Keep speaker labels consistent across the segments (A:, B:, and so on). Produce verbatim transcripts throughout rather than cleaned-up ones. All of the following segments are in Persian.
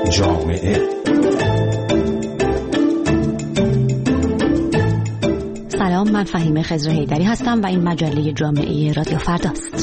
A: جامعه.
B: سلام، من فهیمه خضر حیدری هستم و این مجله جامعه رادیو فرداست.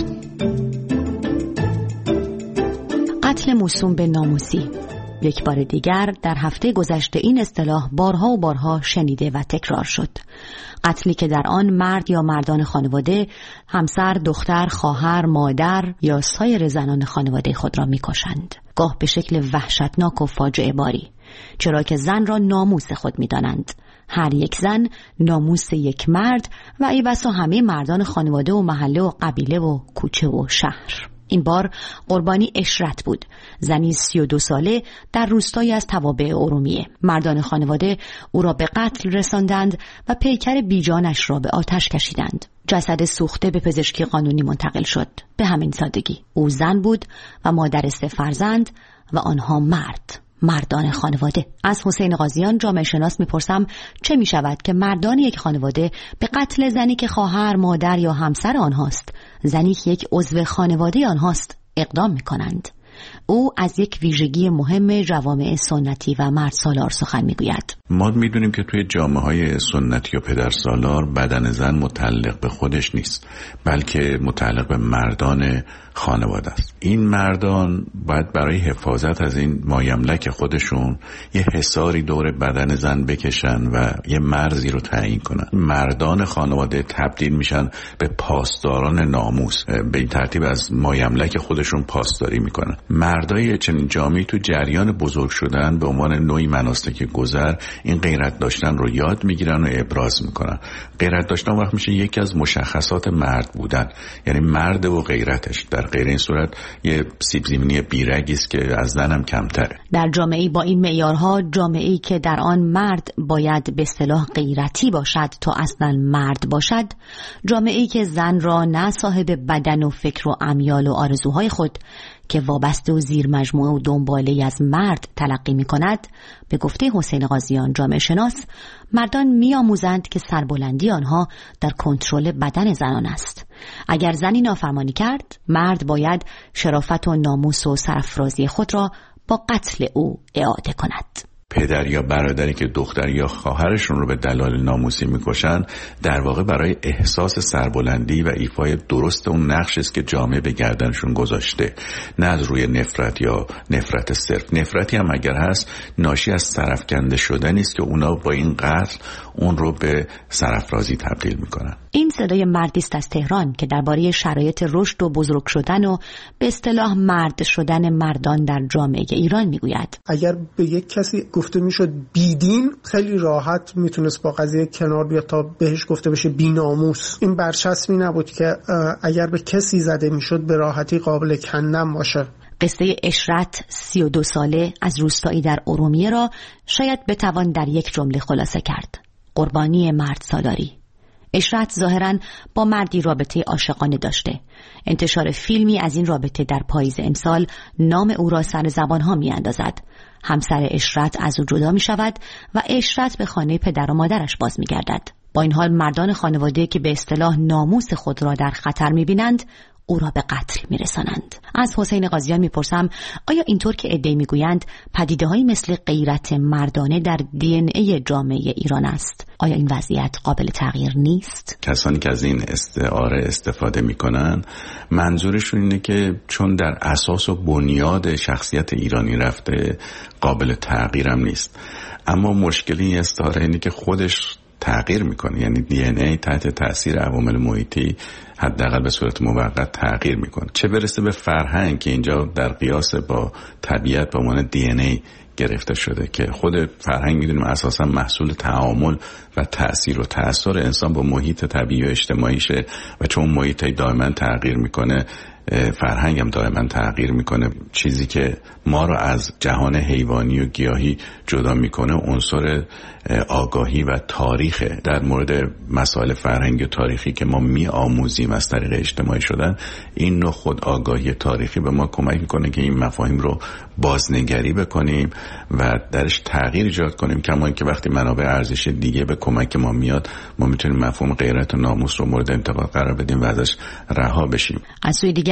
B: قتل موسوم به ناموسی. یک بار دیگر در هفته گذشته این اصطلاح بارها و بارها شنیده و تکرار شد. قتلی که در آن مرد یا مردان خانواده، همسر، دختر، خواهر، مادر یا سایر زنان خانواده خود را می‌کشند. گاه به شکل وحشتناک و فاجعه باری، چرا که زن را ناموس خود می‌دانند. هر یک زن ناموس یک مرد و ای بسا همه مردان خانواده و محله و قبیله و کوچه و شهر. این بار قربانی اشرت بود، زنی سی و دو ساله در روستایی از توابع ارومیه. مردان خانواده او را به قتل رساندند و پیکر بیجانش را به آتش کشیدند. جسد سوخته به پزشکی قانونی منتقل شد. به همین سادگی. او زن بود و مادر سه فرزند و آنها مرد. مردان خانواده. از حسین قاضیان جامعه شناس میپرسم چه میشود که مردان یک خانواده به قتل زنی که خواهر، مادر یا همسر آنهاست، زنی که یک عضو خانواده آنهاست، اقدام میکنند؟ او از یک ویژگی مهم جوامع سنتی و مرد سالار سخن میگوید.
C: ما میدونیم که توی جامعه های سنتی و پدر سالار بدن زن متعلق به خودش نیست، بلکه متعلق به مردان خانواده است. این مردان باید برای حفاظت از این مایملک خودشون یه حصاری دور بدن زن بکشن و یه مرزی رو تعیین کنن. مردان خانواده تبدیل میشن به پاسداران ناموس، به این ترتیب از مایملک خودشون پاسداری میکنن. مردای چنین جامعه‌ای تو جریان بزرگ شدن به عنوان نوعی مناسک گذر این غیرت داشتن رو یاد میگیرن و ابراز میکنن. غیرت داشتن وقت میشه یکی از مشخصات مرد بودن، یعنی مرد و غیرتش. در غیر این صورت یه سیب زمینی بیرگی است که از زن هم کمتره.
B: در جامعه‌ای با این معیارها، جامعه‌ای که در آن مرد باید به اصطلاح غیرتی باشد تا اصلا مرد باشد، جامعه‌ای که زن را نه صاحب بدن و فکر و امیال و آرزوهای خود که وابسته و زیر مجموعه و دنباله از مرد تلقی می کند، به گفته حسین قاضیان جامعه شناس، مردان می آموزند که سربلندی آنها در کنترل بدن زنان است. اگر زنی نافرمانی کرد، مرد باید شرافت و ناموس و سرافرازی خود را با قتل او اعاده کند.
C: پدر یا برادری که دختر یا خواهرشون رو به دلایل ناموسی میکشن، در واقع برای احساس سربلندی و ایفای درست اون نقشی است که جامعه به گردنشون گذاشته، نه از روی نفرت یا نفرت صرف. نفرتی هم اگر هست، ناشی از سرافکنده شدنی است که اونا با این قتل اون رو به سرافرازی تبدیل میکنن.
B: این صدای مردی است از تهران که درباره شرایط رشد و بزرگ شدن و به اصطلاح مرد شدن مردان در جامعه ایران میگوید.
D: اگر به یک کسی گفته میشد بیدین، خیلی راحت میتونست با قضیه کنار بیاد تا بهش گفته بشه بیناموس. این برچسبی نبود که اگر به کسی زده میشد به راحتی قابل کندن باشه.
B: قصه اشرت سی و دو ساله از روستایی در ارومیه را شاید بتوان در یک جمله خلاصه کرد: قربانی مرد سالاری. اشرت ظاهراً با مردی رابطه عاشقانه داشته. انتشار فیلمی از این رابطه در پاییز امسال نام او را سر زبانها می اندازد. همسر اشرت از او جدا می شود و اشرت به خانه پدر و مادرش باز می گردد. با این حال مردان خانواده که به اصطلاح ناموس خود را در خطر می بینند، او را به قتل می رسانند. از حسین قاضیان می پرسم آیا اینطور که ادعی می گویند پدیده هایی مثل غیرت مردانه در دی ان ای جامعه ایران است؟ آیا این وضعیت قابل تغییر نیست؟
C: کسانی که از این استعاره استفاده می کنن منظورشون اینه که چون در اساس و بنیاد شخصیت ایرانی رفته، قابل تغییرم نیست. اما مشکل این استعاره اینه که خودش تغییر میکنه، یعنی دی ان ای تحت تاثیر عوامل محیطی حداقل به صورت موقت تغییر میکنه. چه برسه به فرهنگ که اینجا در قیاس با طبیعت به عنوان دی ان ای گرفته شده، که خود فرهنگ میدونیم اساسا محصول تعامل و تأثیر و تأثیر انسان با محیط طبیعی و اجتماعیشه و چون محیط دائما تغییر میکنه، فرهنگ هم دائما تغییر میکنه. چیزی که ما رو از جهان حیوانی و گیاهی جدا میکنه عنصر آگاهی و تاریخه. در مورد مسائل فرهنگی و تاریخی که ما می آموزیم از طریق اجتماعی شدن، این نوع خود آگاهی تاریخی به ما کمک میکنه که این مفاهیم رو بازنگری بکنیم و درش تغییر ایجاد کنیم. کما اینکه وقتی منابع ارزش دیگه به کمک ما میاد، ما میتونیم مفهوم غیرت و ناموس رو مورد انتقاد قرار بدیم و ازش رها بشیم.
B: از سوی دیگر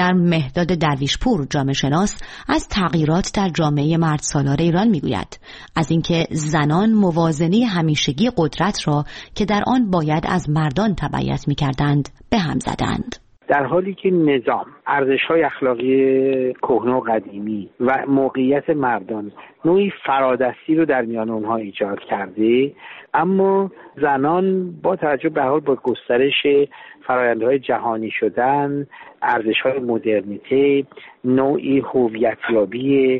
B: دیگر مهداد درویشپور جامعه شناس از تغییرات در جامعه مرد سالار ایران میگوید، از اینکه زنان موازنه همیشگی قدرت را که در آن باید از مردان تبعیت میکردند به هم زدند.
A: در حالی که نظام، ارزش‌های اخلاقی کهنه و قدیمی و موقعیت مردان نوعی فرادستی رو در میان اونها ایجاد کرده، اما زنان با توجه به حال با گسترش فرآیندهای جهانی شدن، ارزش‌های مدرنیته، نوعی هویت‌یابی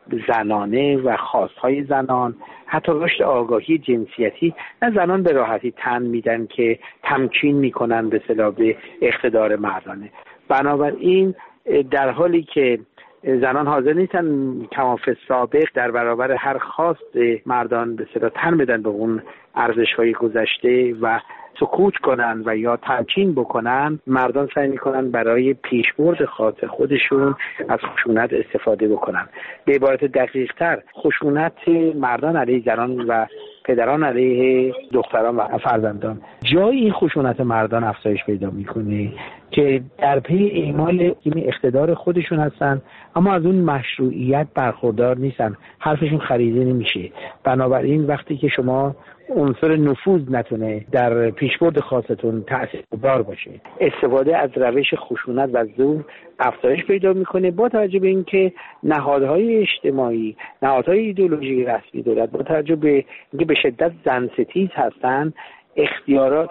A: زنانه و خواستهای زنان، حتی رشد آگاهی جنسیتی، نه زنان به راحتی تن میدن که تمکین میکنن به اصطلاح به اقتدار مردانه. بنابراین در حالی که زنان حاضر نیستن کما فی سابق در برابر هر خواست مردان به اصطلاح تن بدن به اون ارزش‌های گذشته و سکوت کنن و یا تمکین بکنن، مردان سعی میکنن برای پیشبرد خاص خودشون از خشونت استفاده بکنن. به عبارت دقیق تر، خشونت مردان علیه زنان و پدران علیه دختران و فرزندان جای این خشونت مردان افزایش پیدا میکنه که در پی اعمال اقتدار خودشون هستن، اما از اون مشروعیت برخوردار نیستن، حرفشون خریده نمیشه. بنابراین وقتی که شما عنصر نفوذ نتونه در پیشبرد خاصتون تأثیرگذار باشه، استفاده از روش خشونت و زور افزایش پیدا میکنه، با توجه به اینکه نهادهای اجتماعی، نهادهای ایدئولوژی رسمی دولت با توجه به اینکه به شدت زن ستیز هستن، اختیارات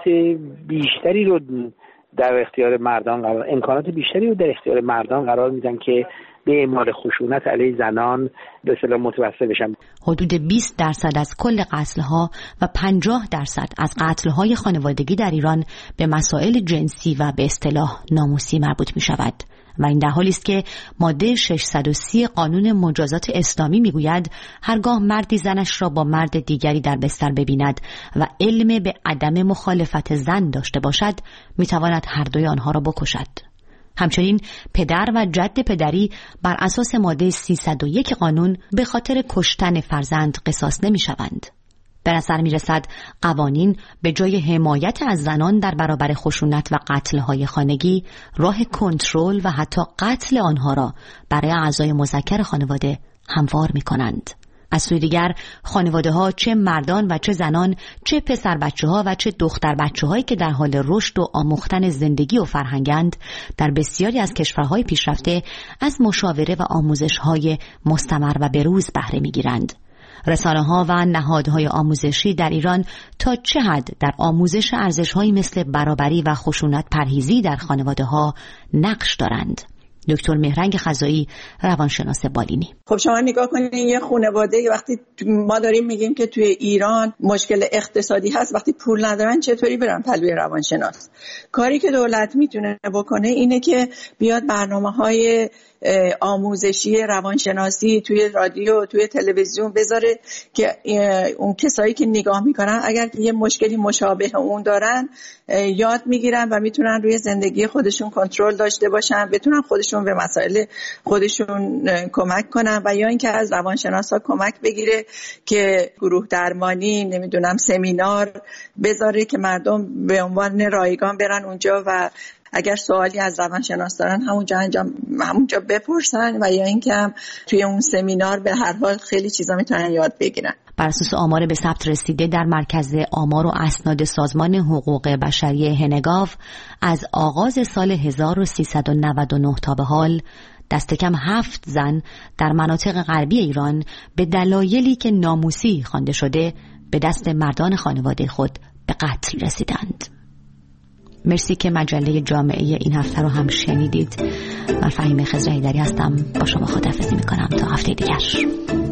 A: بیشتری رو در اختیار مردان قرار امکانات بیشتری رو در اختیار مردان قرار میدن که به اعمال خشونت علیه زنان به اصطلاح متوسل بشن.
B: حدود بیست درصد از کل قتل‌ها و پنجاه درصد از قتل‌های خانوادگی در ایران به مسائل جنسی و به اصطلاح ناموسی مربوط می‌شود و این در حالی است که ماده ششصد و سی قانون مجازات اسلامی میگوید هرگاه مردی زنش را با مرد دیگری در بستر ببیند و علم به عدم مخالفت زن داشته باشد میتواند هر دوی آنها را بکشد. همچنین پدر و جد پدری بر اساس ماده سیصد و یک قانون به خاطر کشتن فرزند قصاص نمی شوند. به نظر می رسد قوانین به جای حمایت از زنان در برابر خشونت و قتل‌های خانگی، راه کنترل و حتی قتل آنها را برای اعضای مذکر خانواده هموار می کنند. از سوی دیگر خانواده ها، چه مردان و چه زنان، چه پسر بچه ها و چه دختر بچه هایی که در حال رشد و آموختن زندگی و فرهنگند، در بسیاری از کشورهای پیشرفته از مشاوره و آموزش های مستمر و بروز بهره می گیرند. رسانه ها و نهادهای آموزشی در ایران تا چه حد در آموزش ارزش‌هایی مثل برابری و خشونت پرهیزی در خانواده ها نقش دارند؟ دکتر مهرنگ خزایی، روانشناس بالینی.
E: خب شما نگاه کنید، یه خانواده وقتی ما داریم میگیم که توی ایران مشکل اقتصادی هست، وقتی پول ندارن چطوری برن پلوی روانشناس؟ کاری که دولت میتونه بکنه اینه که بیاد برنامه‌های آموزشی روانشناسی توی رادیو، توی تلویزیون بذاره که اون کسایی که نگاه میکنن اگر یه مشکلی مشابه اون دارن یاد میگیرن و میتونن روی زندگی خودشون کنترل داشته باشن، بتونن خودشون به مسائل خودشون کمک کنن و یا اینکه از روانشناسا کمک بگیره که گروه درمانی، نمیدونم سمینار بذاره که مردم به عنوان رایگان برن اونجا و اگر سوالی از روانشناس دارن همونجا انجام همونجا بپرسن و یا اینکه هم توی اون سمینار به هر حال خیلی چیزا میتونن یاد بگیرن.
B: بر اساس آمار به ثبت رسیده در مرکز آمار و اسناد سازمان حقوق بشری هنگاو، از آغاز سال هزار و سیصد و نود و نه تا به حال دست کم هفت زن در مناطق غربی ایران به دلایلی که ناموسی خوانده شده به دست مردان خانواده خود به قتل رسیدند. مرسی که مجله جامعه این هفته رو هم شنیدید. من فهیم خضر حیدری هستم، با شما خداحافظی میکنم تا هفته دیگر.